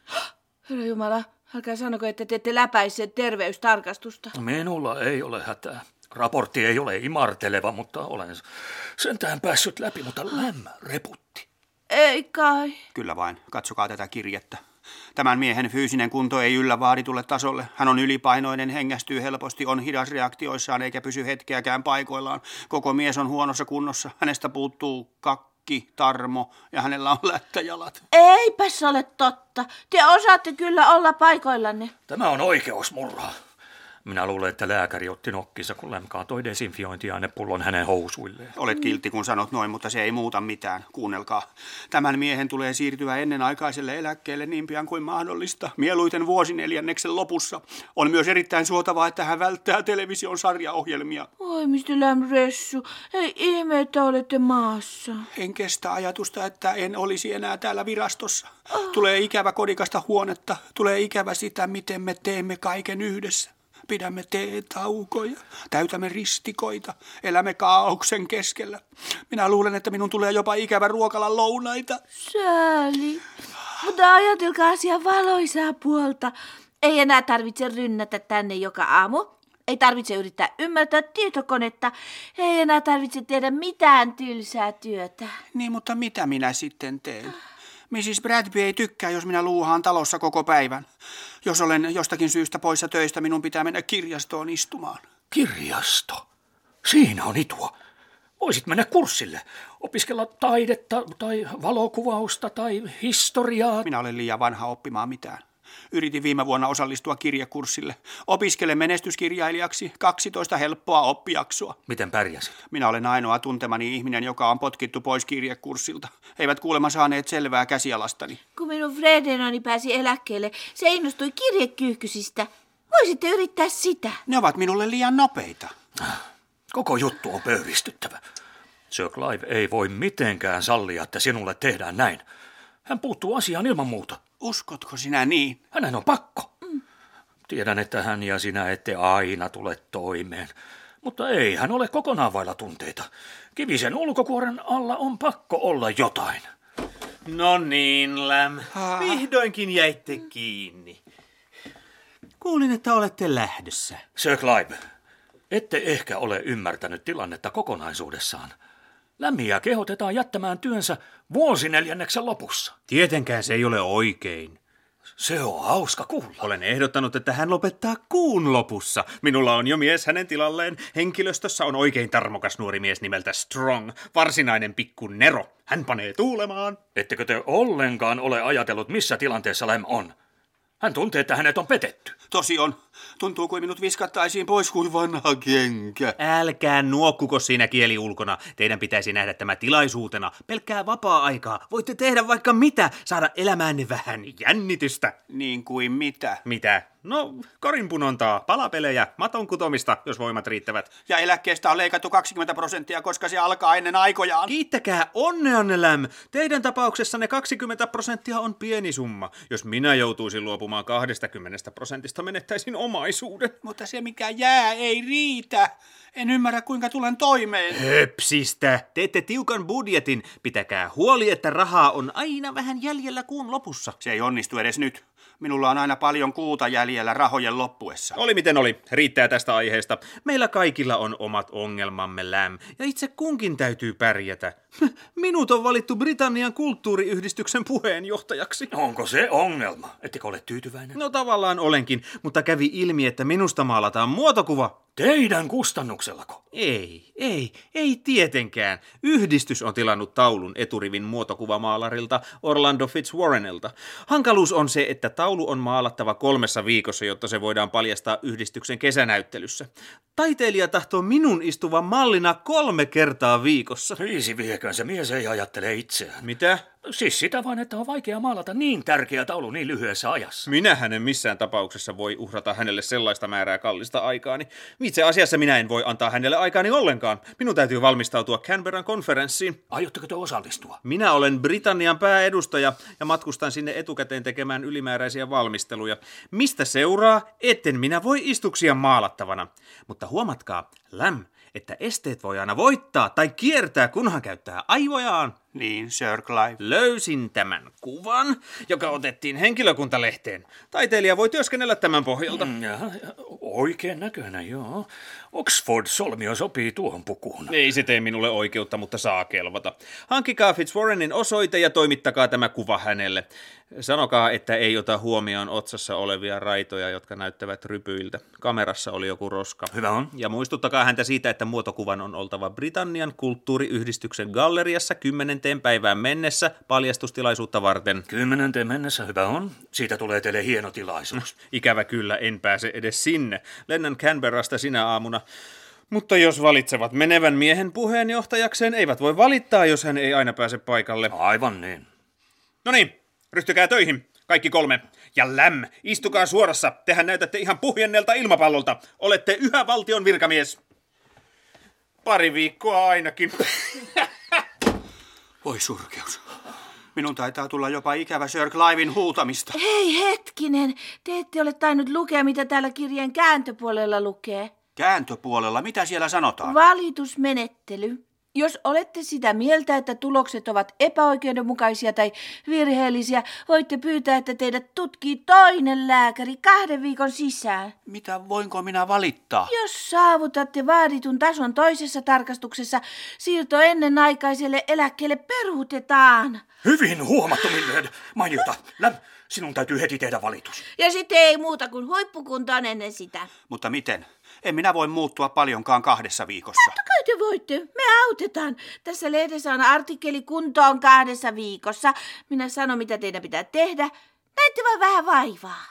Herra Jumala, älkää sanoko, että te ette läpäise terveystarkastusta. Minulla ei ole hätää. Raportti ei ole imarteleva, mutta olen sentään päässyt läpi, mutta lämmä reputti. Ei kai. Kyllä vain, katsokaa tätä kirjettä. Tämän miehen fyysinen kunto ei yllä vaaditulle tasolle. Hän on ylipainoinen, hengästyy helposti, on hidas reaktioissaan eikä pysy hetkeäkään paikoillaan. Koko mies on huonossa kunnossa. Hänestä puuttuu kakki, tarmo ja hänellä on lättäjalat. Eipäs ole totta. Te osaatte kyllä olla paikoillanne. Tämä on oikeusmurhaa. Minä luulen, että lääkäri otti nokkinsa, kun Lem toi desinfiointiainepullon hänen housuilleen. Olet kiltti, kun sanot noin, mutta se ei muuta mitään. Kuunnelkaa. Tämän miehen tulee siirtyä ennenaikaiselle eläkkeelle niin pian kuin mahdollista. Mieluiten vuosineljänneksen lopussa. On myös erittäin suotavaa, että hän välttää television sarjaohjelmia. Oi, mister Lämressu, ei ihme, että olette maassa. En kestä ajatusta, että en olisi enää täällä virastossa. Tulee ikävä kodikasta huonetta. Tulee ikävä sitä, miten me teemme kaiken yhdessä. Pidämme teetaukoja, täytämme ristikoita, elämme kaaoksen keskellä. Minä luulen, että minun tulee jopa ikävä ruokala lounaita. Sääli, mutta ajatelkaa asian valoisaa puolta. Ei enää tarvitse rynnätä tänne joka aamu. Ei tarvitse yrittää ymmärtää tietokonetta. Ei enää tarvitse tehdä mitään tylsää työtä. Niin, mutta mitä minä sitten teen? missis Bradby ei tykkää, jos minä luuhaan talossa koko päivän. Jos olen jostakin syystä poissa töistä, minun pitää mennä kirjastoon istumaan. Kirjasto? Siinä on itua. Voisit mennä kurssille, opiskella taidetta tai valokuvausta tai historiaa. Minä olen liian vanha oppimaan mitään. Yritin viime vuonna osallistua kirjakurssille. Opiskelen menestyskirjailijaksi, kaksitoista helppoa oppijaksoa. Miten pärjäsit? Minä olen ainoa tuntemani ihminen, joka on potkittu pois kirjakurssilta. He eivät kuulemma saaneet selvää käsialastani. Kun minun Fredenoni pääsi eläkkeelle, se innostui kirjekyyhkysistä. Voisitte yrittää sitä. Ne ovat minulle liian nopeita. Koko juttu on pöyristyttävä. Sir Clive ei voi mitenkään sallia, että sinulle tehdään näin. Hän puuttuu asiaan ilman muuta. Uskotko sinä niin? Hänen on pakko. Mm. Tiedän, että hän ja sinä ette aina tule toimeen. Mutta ei hän ole kokonaan vailla tunteita. Kivisen ulkokuoren alla on pakko olla jotain. No niin, Läm. Vihdoinkin jäitte kiinni. Kuulin, että olette lähdössä. Sir Clive, ette ehkä ole ymmärtänyt tilannetta kokonaisuudessaan. Lämmiä kehotetaan jättämään työnsä vuosineljänneksen lopussa. Tietenkään se ei ole oikein. Se on hauska kuulla. Olen ehdottanut, että hän lopettaa kuun lopussa. Minulla on jo mies hänen tilalleen. Henkilöstössä on oikein tarmokas nuori mies nimeltä Strong. Varsinainen pikku nero. Hän panee tuulemaan. Ettekö te ollenkaan ole ajatellut, missä tilanteessa Lem on? Hän tuntee, että hänet on petetty. Tosi on. Tuntuu kuin minut viskattaisiin pois kuin vanha kenkä. Älkää nuokkuko siinä kieli ulkona. Teidän pitäisi nähdä tämä tilaisuutena. Pelkkää vapaa-aikaa. Voitte tehdä vaikka mitä. Saada elämäänne vähän jännitystä. Niin kuin mitä? Mitä? No, korinpunontaa, palapelejä, maton kutomista, jos voimat riittävät. Ja eläkkeestä on leikattu kaksikymmentä prosenttia, koska se alkaa ennen aikojaan. Kiittäkää onneanne, Läm. Teidän tapauksessanne kaksikymmentä prosenttia on pieni summa. Jos minä joutuisin luopumaan kaksikymmentä prosentista, menettäisin omaisuuden. Mutta se, mikä jää, ei riitä. En ymmärrä, kuinka tulen toimeen. Höpsistä. Teette tiukan budjetin. Pitäkää huoli, että rahaa on aina vähän jäljellä kuun lopussa. Se ei onnistu edes nyt. Minulla on aina paljon kuuta jäljellä rahojen loppuessa. Oli miten oli, riittää tästä aiheesta. Meillä kaikilla on omat ongelmamme, Läm, ja itse kunkin täytyy pärjätä. Minut on valittu Britannian kulttuuriyhdistyksen puheenjohtajaksi. Onko se ongelma? Ettekö ole tyytyväinen? No tavallaan olenkin, mutta kävi ilmi, että minusta maalataan muotokuva. Teidän kustannuksellako? Ei, ei, ei tietenkään. Yhdistys on tilannut taulun eturivin muotokuvamaalarilta Orlando Fitzwarrenilta. Hankaluus on se, että taulu on maalattava kolmessa viikossa, jotta se voidaan paljastaa yhdistyksen kesänäyttelyssä. Taiteilija tahtoo minun istuvan mallina kolme kertaa viikossa. Viisi vieköön, se mies ei ajattele itseään. Mitä? Siis sitä vain, että on vaikea maalata niin tärkeä taulu niin lyhyessä ajassa. Minä hänen missään tapauksessa voi uhrata hänelle sellaista määrää kallista aikaani. Itse asiassa minä en voi antaa hänelle aikaani ollenkaan. Minun täytyy valmistautua Canberran konferenssiin. Aiotteko te osallistua? Minä olen Britannian pääedustaja ja matkustan sinne etukäteen tekemään ylimääräisiä valmisteluja. Mistä seuraa, etten minä voi istuksia maalattavana. Mutta huomatkaa, Läm, että esteet voi aina voittaa tai kiertää, kunhan käyttää aivojaan. Niin, Sir Clive. Löysin tämän kuvan, joka otettiin henkilökuntalehteen. Taiteilija voi työskennellä tämän pohjalta. Mm, jaha, oikein näköinen, joo. Oxford-solmio sopii tuohon pukuun. Ei se tee minulle oikeutta, mutta saa kelvata. Hankkikaa Fitzwarrenin osoite ja toimittakaa tämä kuva hänelle. Sanokaa, että ei ota huomioon otsassa olevia raitoja, jotka näyttävät rypyiltä. Kamerassa oli joku roska. Hyvä on. Ja muistuttakaa häntä siitä, että muotokuvan on oltava Britannian kulttuuriyhdistyksen galleriassa kymmenenteen päivään mennessä paljastustilaisuutta varten. Kymmenenteen mennessä hyvä on. Siitä tulee teille hieno tilaisuus. Ikävä kyllä, en pääse edes sinne. Lennän Canberrasta sinä aamuna. Mutta jos valitsevat menevän miehen puheenjohtajakseen, eivät voi valittaa, jos hän ei aina pääse paikalle. Aivan niin. No niin, ryhtykää töihin. Kaikki kolme. Ja Läm, istukaa suorassa. Tehän näytätte ihan puhjennelta ilmapallolta. Olette yhä valtion virkamies. Pari viikkoa ainakin. Voi surkeus. Minun taitaa tulla jopa ikävä Sir Cliven huutamista. Hei hetkinen, te ette ole tainnut lukea, mitä täällä kirjeen kääntöpuolella lukee. Kääntöpuolella, mitä siellä sanotaan? Valitusmenettely. Jos olette sitä mieltä, että tulokset ovat epäoikeudenmukaisia tai virheellisiä, voitte pyytää, että teidät tutkii toinen lääkäri kahden viikon sisään. Mitä voinko minä valittaa? Jos saavutatte vaaditun tason toisessa tarkastuksessa, siirto ennenaikaiselle eläkkeelle peruutetaan. Hyvin huomattu, Mildred. Mainiota. Läm, sinun täytyy heti tehdä valitus. Ja sitten ei muuta kuin huippukuntoon ennen sitä. Mutta miten? En minä voi muuttua paljonkaan kahdessa viikossa. Totta kai te voitte. Me autetaan. Tässä lehdessä on artikkeli kuntoon kahdessa viikossa. Minä sanon, mitä teidän pitää tehdä. Näette vaan vähän vaivaa.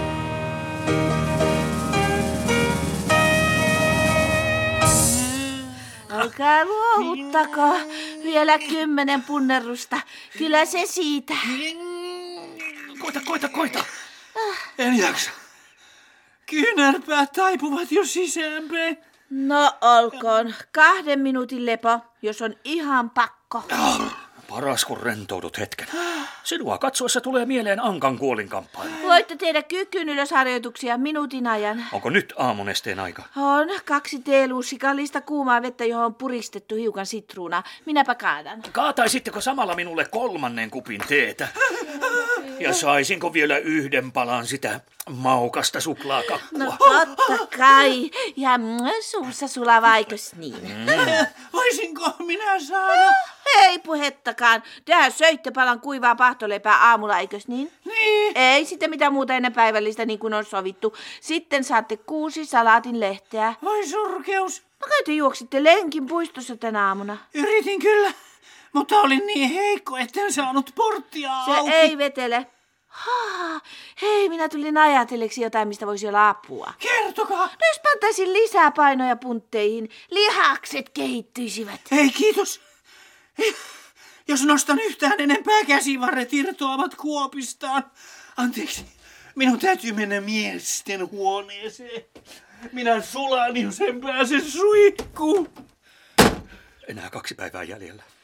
Olkaa luovuttako. Vielä kymmenen punnerusta. Kyllä se siitä. Koita, koita, koita. En jaksa. Kyynärpäät taipuvat jo sisäänpäin. No olkoon. Kahden minuutin lepo, jos on ihan pakko. Paras kun rentoudut hetken. Sinua katsoessa tulee mieleen Ankan kuolinkamppailu. Voitte tehdä kykynylösharjoituksia minuutin ajan. Onko nyt aamunesteen aika? On kaksi teelusikallista kuumaa vettä, johon on puristettu hiukan sitruunaa. Minäpä kaadan. Kaataisitteko samalla minulle kolmannen kupin teetä? Ja saisinko vielä yhden palan sitä maukasta suklaakakkua? No totta kai. Ja mm, suussa sulava, eikös niin? Mm. Voisinko minä saada? Ei puhettakaan. Tehän söitte palan kuivaa pahtoleipää aamulla, eikös niin? Niin. Ei sitten mitään muuta ennen päivällistä, niin kuin on sovittu. Sitten saatte kuusi salaatin lehteä. Voi surkeus. No kai te juoksitte lenkin puistossa tänä aamuna. Yritin kyllä, mutta olin niin heikko, etten saanut porttia Se auki. ei vetele. Haa, hei, minä tulin ajatelleeksi jotain, mistä voisi olla apua. Kertokaa. No jos pantaisin lisää painoja puntteihin, lihakset kehittyisivät. Ei, kiitos. Jos nostan yhtään enempää, käsivarret irtoavat kuopistaan. Anteeksi, minun täytyy mennä miesten huoneeseen. Minä sulan, jos en pääse suihkuun. Enää kaksi päivää jäljellä.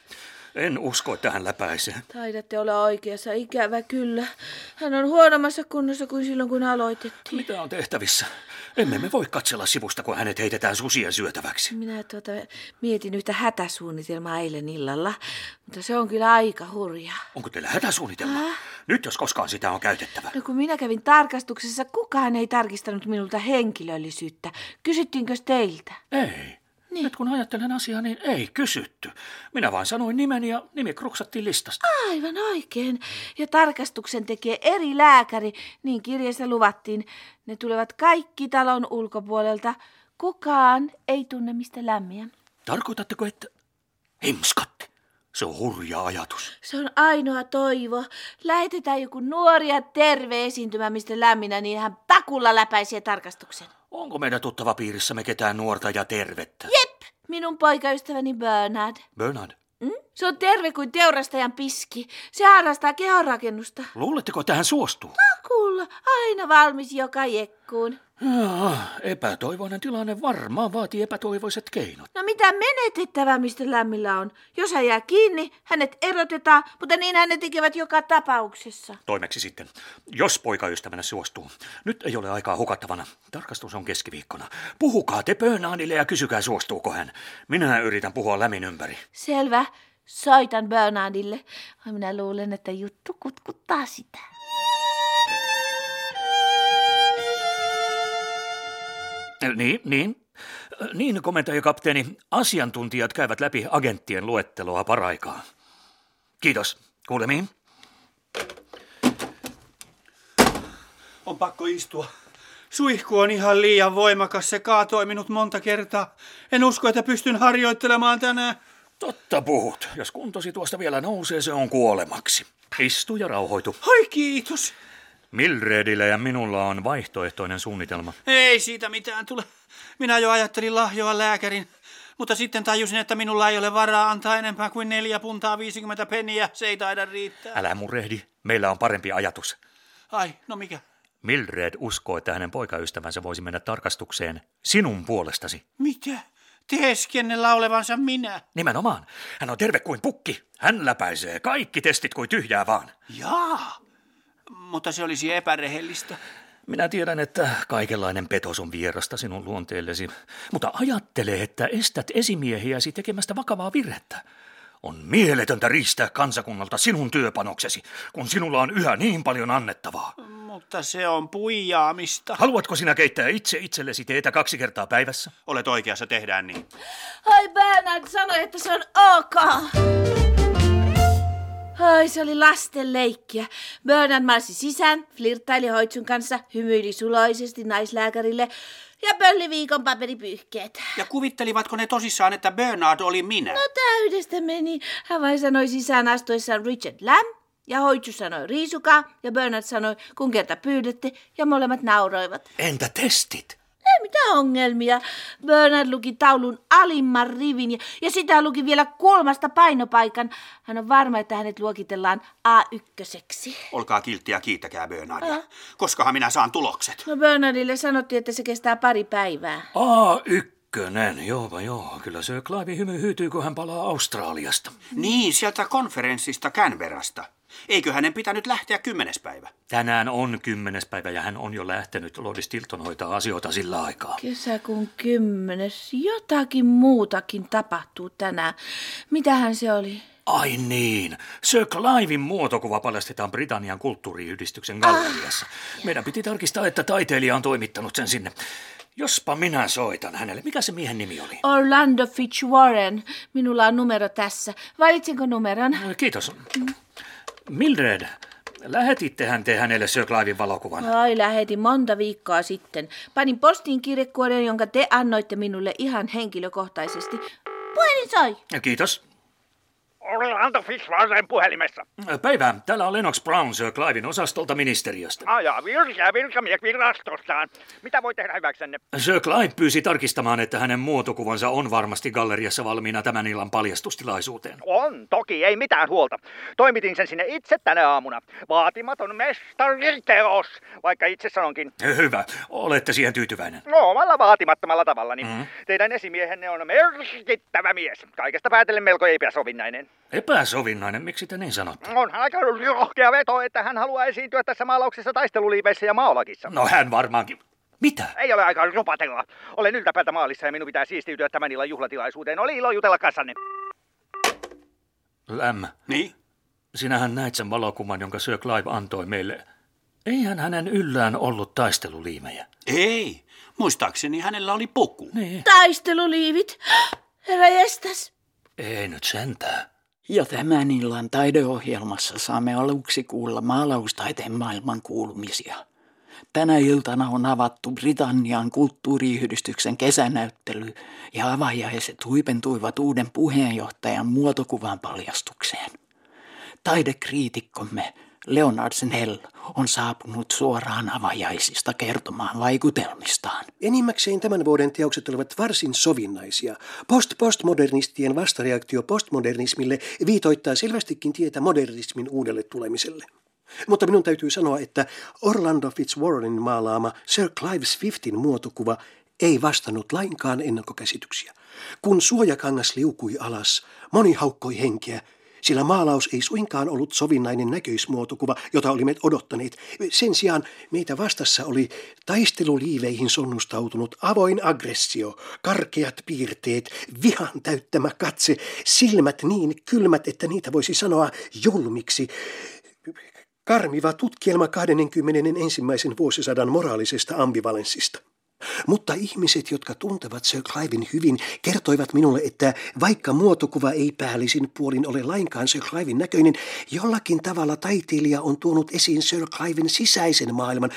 En usko, että hän läpäisee. Taidatte olla oikeassa, ikävä kyllä. Hän on huonommassa kunnossa kuin silloin, kun aloitettiin. Mitä on tehtävissä? Emme me voi katsella sivusta, kun hänet heitetään susien syötäväksi. Minä tuota, mietin yhtä hätäsuunnitelmaa eilen illalla, mutta se on kyllä aika hurjaa. Onko teillä hätäsuunnitelma? Äh? Nyt jos koskaan sitä on käytettävä. No kun minä kävin tarkastuksessa, kukaan ei tarkistanut minulta henkilöllisyyttä. Kysyttiinkö teiltä? Ei. Niin. Nyt kun ajattelen asiaa, niin ei kysytty. Minä vain sanoin nimeni ja nimi kruksattiin listasta. Aivan oikein. Ja tarkastuksen tekee eri lääkäri, niin kirjeessä luvattiin. Ne tulevat kaikki talon ulkopuolelta. Kukaan ei tunne mistä lämmiä. Tarkoitatteko, että... Himskatti. Se on hurja ajatus. Se on ainoa toivo. Lähetetään joku nuori ja terve esiintymä mistä lämminä, niin hän takulla läpäisee tarkastuksen. Onko meidän tuttava piirissämme ketään nuorta ja tervettä? Jep, minun poikaystäväni Bernard. Bernard? Mm? Se on terve kuin teurastajan piski. Se harrastaa kehonrakennusta. Luuletteko, että hän suostuu? Takulla, aina valmis joka jekkuun. Jaa, epätoivoinen tilanne varmaan vaatii epätoivoiset keinot. No mitä menetettävää mistä lämmillä on? Jos hän jää kiinni, hänet erotetaan, mutta niin hänet tekevät joka tapauksessa. Toimeksi sitten. Jos poikaystävänä suostuu. Nyt ei ole aikaa hukattavana. Tarkastus on keskiviikkona. Puhukaa te Bernardille ja kysykää suostuuko hän. Minä yritän puhua lämin ympäri. Selvä. Soitan Bernardille. Minä luulen, että juttu kutkuttaa sitä. Niin, niin. Niin, komentaja kapteeni, asiantuntijat käyvät läpi agenttien luetteloa paraikaa. Kiitos. Kuulemiin. On pakko istua. Suihku on ihan liian voimakas, se kaatoi minut monta kertaa. En usko, että pystyn harjoittelemaan tänään. Totta puhut. Jos kuntosi tuosta vielä nousee, se on kuolemaksi. Istu ja rauhoitu. Oi kiitos. Mildredillä ja minulla on vaihtoehtoinen suunnitelma. Ei siitä mitään tule. Minä jo ajattelin lahjoa lääkärin, mutta sitten tajusin, että minulla ei ole varaa antaa enempää kuin neljä puntaa viisikymmentä penniä. Se ei taida riittää. Älä murehdi. Meillä on parempi ajatus. Ai, no mikä? Mildred uskoo, että hänen poikaystävänsä voisi mennä tarkastukseen sinun puolestasi. Mitä? Teeskennellä olevansa minä. Nimenomaan. Hän on terve kuin pukki. Hän läpäisee kaikki testit kuin tyhjää vaan. Jaa, mutta se olisi epärehellistä. Minä tiedän, että kaikenlainen petos on vierasta sinun luonteellesi, mutta ajattele, että estät esimiehiäsi tekemästä vakavaa virhettä. On mieletöntä riistää kansakunnalta sinun työpanoksesi, kun sinulla on yhä niin paljon annettavaa. Mutta se on puijaamista. Haluatko sinä keittää itse itsellesi teetä kaksi kertaa päivässä? Olet oikeassa, tehdään niin. Ai Bernard sanoi, että se on ok. Ai, se oli lasten leikkiä. Bernard marssi sisään, flirttaili Hoitsun kanssa, hymyili suloisesti naislääkärille ja pölli viikon paperipyyhkeet. Ja kuvittelivatko ne tosissaan, että Bernard oli minä? No täydestä meni. Hän vain sanoi sisään astuessaan Richard Lamb ja Hoitsu sanoi riisukaa ja Bernard sanoi kun kerta pyydätte ja molemmat nauroivat. Entä testit? Ei mitään ongelmia. Bernard luki taulun alimman rivin ja, ja sitä luki vielä kolmasta painopaikan. Hän on varma, että hänet luokitellaan A yksi. Olkaa kiltti ja kiittäkää Bernardia. Ah. Koskahan minä saan tulokset? No Bernardille sanottiin, että se kestää pari päivää. A yksi. Joo, joo. Kyllä se Clive hymy hyytyy, kun hän palaa Australiasta. Niin, sieltä konferenssista Canberrasta. Eikö hänen pitänyt lähteä kymmenes päivä? Tänään on kymmenes päivä ja hän on jo lähtenyt. Lordi Stilton hoitaa asioita sillä aikaa. Kesäkuun kymmenes. Jotakin muutakin tapahtuu tänään. Mitähän se oli? Ai niin. Sir Cliven muotokuva paljastetaan Britannian kulttuuriyhdistyksen galleriassa. Ah. Meidän piti tarkistaa, että taiteilija on toimittanut sen sinne. Jospa minä soitan hänelle. Mikä se miehen nimi oli? Orlando Fitzwarren. Minulla on numero tässä. Valitsenko numeron? Kiitos. Mm. Mildred, lähetittehän te hänelle Sir Cliven valokuvan? Ai, lähetin monta viikkoa sitten. Panin postiin kirjekuoren, jonka te annoitte minulle ihan henkilökohtaisesti. Puhelin soi. Kiitos. Orlando Fitzwarren puhelimessa. Päivää. Täällä on Lennox Brown Sir Cliven osastolta ministeriöstä. Ah jaa, virkeä virkamies virastostaan. Mitä voi tehdä hyväksenne? Sir Clive pyysi tarkistamaan, että hänen muotokuvansa on varmasti galleriassa valmiina tämän illan paljastustilaisuuteen. On, toki, ei mitään huolta. Toimitin sen sinne itse tänä aamuna. Vaatimaton mestariteos, vaikka itse sanonkin. Hyvä. Olette siihen tyytyväinen? No, omalla vaatimattomalla tavallani. Mm-hmm. Teidän esimiehenne on merkittävä mies. Kaikesta päätellen melko epäsovinnainen. Epäsovinnainen, miksi te niin sanotte? Onhan aika rohkea veto, että hän haluaa esiintyä tässä maalauksessa taisteluliiveissä ja maolakissa. No hän varmaankin. Mitä? Ei ole aikaa rupatella. Olen yltäpäältä maalissa ja minun pitää siistiytyä tämän illan juhlatilaisuuteen. Oli ilo jutella kanssanne. Lämmä. Niin? Sinähän näit sen valokuvan, jonka Sir Clive antoi meille. Eihän hänen yllään ollut taisteluliimejä. Ei. Muistaakseni hänellä oli puku. Niin. Taisteluliivit. Herra jestas. Ei nyt sentään. Ja tämän illan taideohjelmassa saamme aluksi kuulla maalaustaiteen maailman kuulumisia. Tänä iltana on avattu Britannian kulttuuriyhdistyksen kesänäyttely ja avajaiset huipentuivat uuden puheenjohtajan muotokuvan paljastukseen. Taidekriitikkomme Leonard Snell on saapunut suoraan avajaisista kertomaan vaikutelmistaan. Enimmäkseen tämän vuoden teokset olivat varsin sovinnaisia. Post-postmodernistien vastareaktio postmodernismille viitoittaa selvästikin tietä modernismin uudelle tulemiselle. Mutta minun täytyy sanoa, että Orlando Fitzwarrenin maalaama Sir Clive Swiftin muotokuva ei vastannut lainkaan ennakkokäsityksiä. Kun suojakangas liukui alas, moni haukkoi henkeä, sillä maalaus ei suinkaan ollut sovinnainen näköismuotokuva, jota olimme odottaneet. Sen sijaan meitä vastassa oli taisteluliiveihin sonnustautunut avoin aggressio, karkeat piirteet, vihan täyttämä katse, silmät niin kylmät, että niitä voisi sanoa julmiksi. Karmiva tutkielma kaksikymmentäensimmäisen vuosisadan moraalisesta ambivalenssista. Mutta ihmiset, jotka tuntevat Sir Cliven hyvin, kertoivat minulle, että vaikka muotokuva ei päällisin puolin ole lainkaan Sir Cliven näköinen, jollakin tavalla taiteilija on tuonut esiin Sir Cliven sisäisen maailman.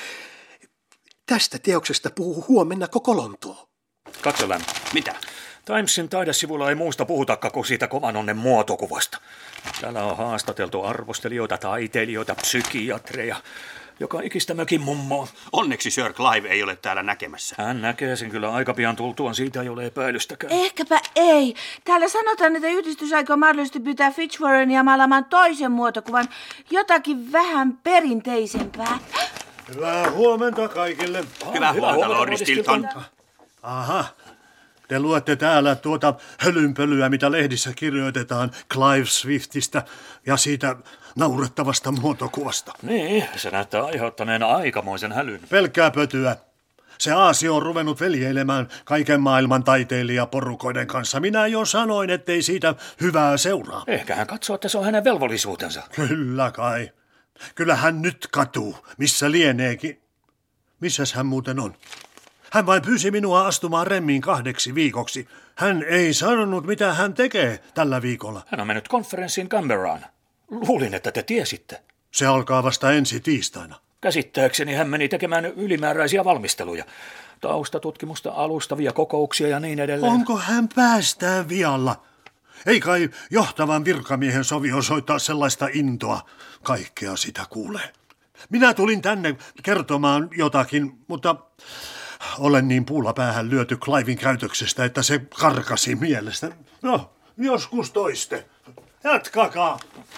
Tästä teoksesta puhuu huomenna koko Lontoo. Katso, Lämmä. Mitä? Timesin taidesivulla ei muusta puhutakaan kuin siitä kovan onnen muotokuvasta. Täällä on haastateltu arvostelijoita, taiteilijoita, psykiatreja, joka ikistä mökin mummoa. Onneksi Sir Clive ei ole täällä näkemässä. Hän näkee sen kyllä aika pian tultuaan, siitä ei ole epäilystäkään. Ehkäpä ei. Täällä sanotaan, että yhdistys aikoo mahdollisesti pyytää Fitzwarrenia maalaamaan toisen muotokuvan, jotakin vähän perinteisempää. Hyvää huomenta kaikille. Hyvää huomenta, Lordi Stilton. Aha, te luette täällä tuota hölynpölyä, mitä lehdissä kirjoitetaan Clive Swiftistä ja siitä naurettavasta muotokuvasta. Niin, se näyttää aiheuttaneen aikamoisen hälyn. Pelkkää pötyä. Se aasi on ruvennut veljeilemään kaiken maailman taiteilijaporukoiden kanssa. Minä jo sanoin, ettei siitä hyvää seuraa. Ehkä hän katsoo, että se on hänen velvollisuutensa. Kyllä kai. Kyllä hän nyt katuu, missä lieneekin. Missäs hän muuten on? Hän vain pyysi minua astumaan remmiin kahdeksi viikoksi. Hän ei sanonut, mitä hän tekee tällä viikolla. Hän on mennyt konferenssiin Canberraan. Luulin, että te tiesitte. Se alkaa vasta ensi tiistaina. Käsittääkseni hän meni tekemään ylimääräisiä valmisteluja. Taustatutkimusta, alustavia kokouksia ja niin edelleen. Onko hän päästään vialla? Ei kai johtavan virkamiehen sovi osoittaa sellaista intoa. Kaikkea sitä kuulee. Minä tulin tänne kertomaan jotakin, mutta olen niin puulla päähän lyöty Cliven käytöksestä, että se karkasi mielestä. No, joskus toiste. Jatkakaa.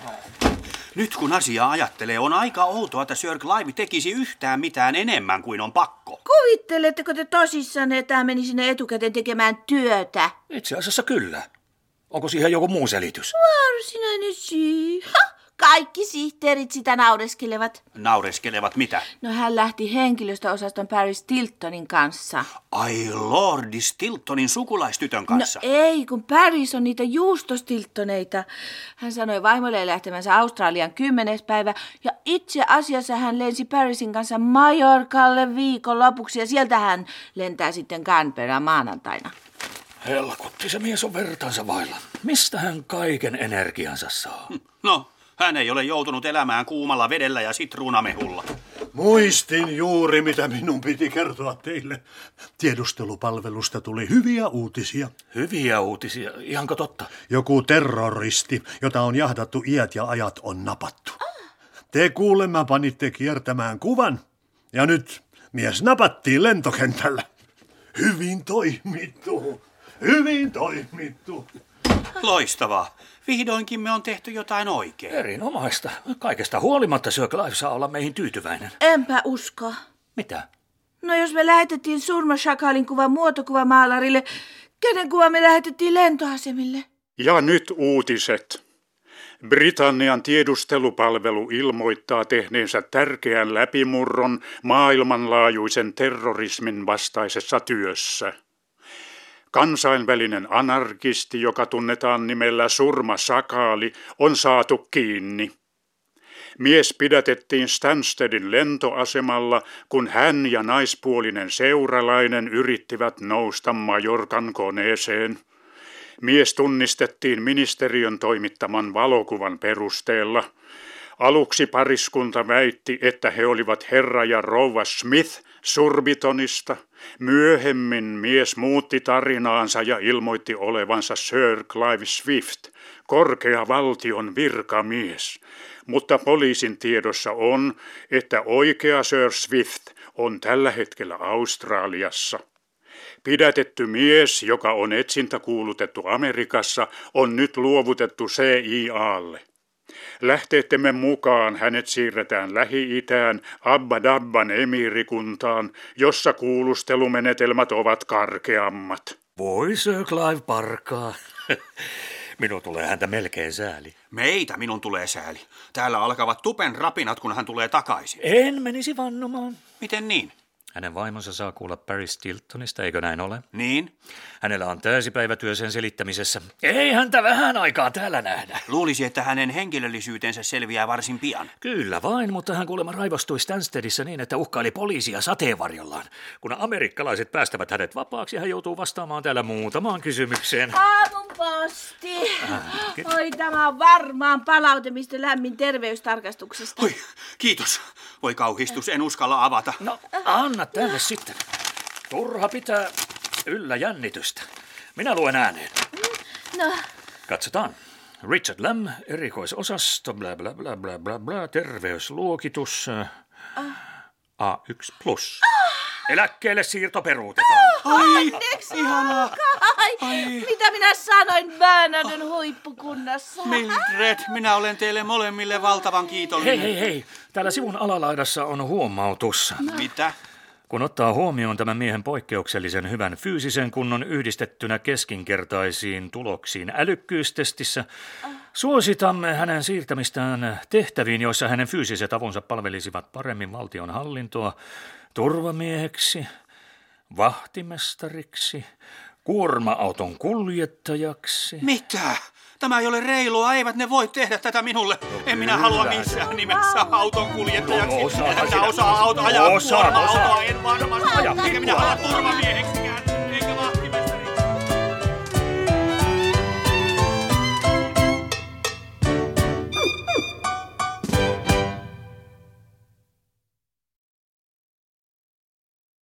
Nyt kun asiaa ajattelee, on aika outoa, että Sir Clive tekisi yhtään mitään enemmän kuin on pakko. Kuvitteletteko te tosissanne, että hän meni sinne etukäteen tekemään työtä? Itse asiassa kyllä. Onko siihen joku muu selitys? Varsinainen syy. Ha! Kaikki sihteerit sitä naureskelevat. Naureskelevat mitä? No hän lähti henkilöstöosaston Paris Tiltonin kanssa. Ai Lordi Stiltonin sukulaistytön kanssa? No ei, kun Paris on niitä juustostiltoneita. Hän sanoi vaimolle lähtemänsä Australian kymmenes päivä ja itse asiassa hän lensi Parisin kanssa Majorkalle viikon lopuksi ja sieltä hän lentää sitten Canberraan maanantaina. Helkutti, se mies on vertansa vailla. Mistä hän kaiken energiansa saa? No, hän ei ole joutunut elämään kuumalla vedellä ja sitruunamehulla. Muistin juuri, mitä minun piti kertoa teille. Tiedustelupalvelusta tuli hyviä uutisia. Hyviä uutisia? Ihanko totta? Joku terroristi, jota on jahdattu iät ja ajat, on napattu. Te kuulemma panitte kiertämään kuvan. Ja nyt mies napattiin lentokentällä. Hyvin toimittu. Hyvin toimittu. Loistavaa. Vihdoinkin me on tehty jotain oikein. Erinomaista. Kaikesta huolimatta Sir Clive saa olla meihin tyytyväinen. Enpä usko. Mitä? No jos me lähetettiin Surma Shakalin kuvan muotokuvamaalarille, kenen kuva me lähetettiin lentoasemille? Ja nyt uutiset. Britannian tiedustelupalvelu ilmoittaa tehneensä tärkeän läpimurron maailmanlaajuisen terrorismin vastaisessa työssä. Kansainvälinen anarkisti, joka tunnetaan nimellä Surma Sakali, on saatu kiinni. Mies pidätettiin Stanstedin lentoasemalla, kun hän ja naispuolinen seuralainen yrittivät nousta Majorkan koneeseen. Mies tunnistettiin ministeriön toimittaman valokuvan perusteella. Aluksi pariskunta väitti, että he olivat herra ja rouva Smith Surbitonista. Myöhemmin mies muutti tarinaansa ja ilmoitti olevansa Sir Clive Swift, korkea valtion virkamies. Mutta poliisin tiedossa on, että oikea Sir Swift on tällä hetkellä Australiassa. Pidätetty mies, joka on etsintäkuulutettu Amerikassa, on nyt luovutettu C I A:lle. Lähteettemme mukaan hänet siirretään Lähi-Itään Abba Dabban emiirikuntaan, jossa kuulustelumenetelmät ovat karkeammat. Voi Sir Clive parkaa. Minun tulee häntä melkein sääli. Meitä minun tulee sääli. Täällä alkavat tupen rapinat, kun hän tulee takaisin. En menisi vannomaan. Miten niin? Hänen vaimonsa saa kuulla Paris Tiltonista, eikö näin ole? Niin? Hänellä on täysipäivätyö sen selittämisessä. Ei häntä vähän aikaa täällä nähdä. Luulisi, että hänen henkilöllisyytensä selviää varsin pian. Kyllä vain, mutta hän kuulemma raivostui Stanstedissa niin, että uhkaili poliisia sateenvarjollaan. Kun amerikkalaiset päästävät hänet vapaaksi, hän joutuu vastaamaan täällä muutamaan kysymykseen. Aamun posti. Äh, Oi, tämä on varmaan palautemista lämmin terveystarkastuksesta. Oi, kiitos. Voi kauhistus, en uskalla avata. No, anna tänne sitten. Turha pitää yllä jännitystä. Minä luen ääneen. No. Katsotaan. Richard Lamb, erikoisosasto, bla bla bla bla bla bla, terveysluokitus, A yksi plus. Eläkkeelle siirto peruutetaan. Onneksi ihanaa. Mitä minä sanoin Bernardin huippukunnassa? Mildred, minä olen teille molemmille valtavan kiitollinen. Hei, hei, hei. Täällä sivun alalaidassa on huomautus. No. Mitä? Kun ottaa huomioon tämän miehen poikkeuksellisen hyvän fyysisen kunnon yhdistettynä keskinkertaisiin tuloksiin älykkyystestissä, suositamme hänen siirtämistään tehtäviin, joissa hänen fyysiset avunsa palvelisivat paremmin valtion hallintoa, turvamieheksi, vahtimestariksi, kuorma-auton kuljettajaksi. Mitä? Tämä ei ole reilua, eivät ne voi tehdä tätä minulle. No, en minä halua missään nimessä auton kuljettajaksi. Osaa, en minä osaa auto ajaa kuorma-autoa, en varmasti. Eikä minä halua turvamieheksi.